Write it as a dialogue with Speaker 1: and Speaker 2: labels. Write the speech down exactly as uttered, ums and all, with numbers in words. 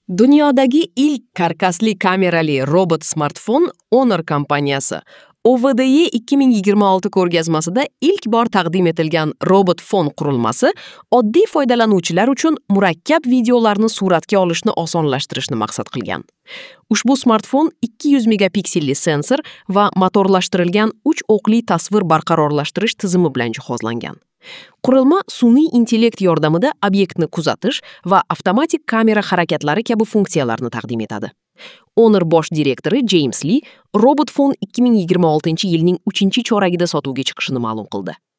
Speaker 1: Dunyodagi ilk karkasli kamerali robot smartfon Honor kompaniyasi O V D Y ikki ming yigirma olti ko'rgazmasida ilk bor taqdim etilgan robot fon qurilmasi oddiy foydalanuvchilar uchun murakkab videolarni suratga olishni osonlashtirishni maqsad qilgan. Ushbu smartfon ikki yuz megapikselli sensor va motorlashtirilgan uch o'qli tasvir barqarorlashtirish tizimi bilan jihozlangan. Qurilma sun'iy intellekt yordamida obyektni kuzatish va avtomatik kamera harakatlari kabi funksiyalarni taqdim etadi. Honor bosh direktori James Lee robot fon ikki ming yigirma oltinchi yilning uchinchi choragida sotuvga chiqishini ma'lum qildi.